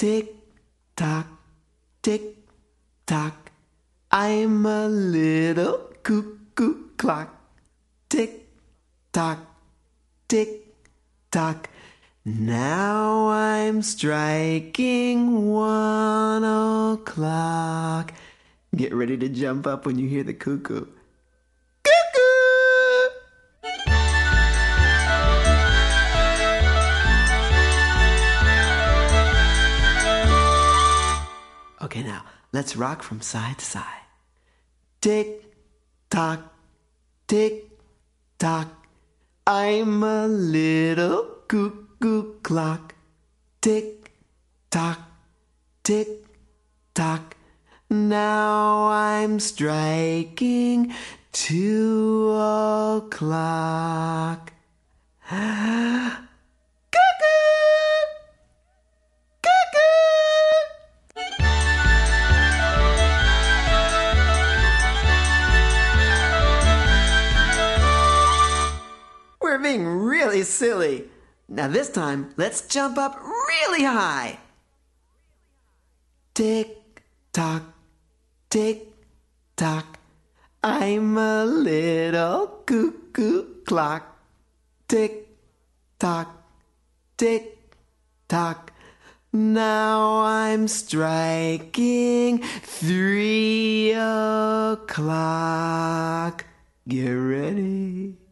Tick tock, tick tock. I'm a little cuckoo clock. Tick tock, tick tock. Now I'm striking 1 o'clock. Get ready to jump up when you hear the cuckoo. Cuckoo! Okay, now let's rock from side to side. Tick tock, tick tock. I'm a little cuckoo clock. Tick tock, tick tock. Now I'm striking 2 o'clock. We're being really silly. Now this time, let's jump up really high. Tick tock, tick tock. I'm a little cuckoo clock. Tick tock, tick tock. Now I'm striking 3 o'clock. Get ready.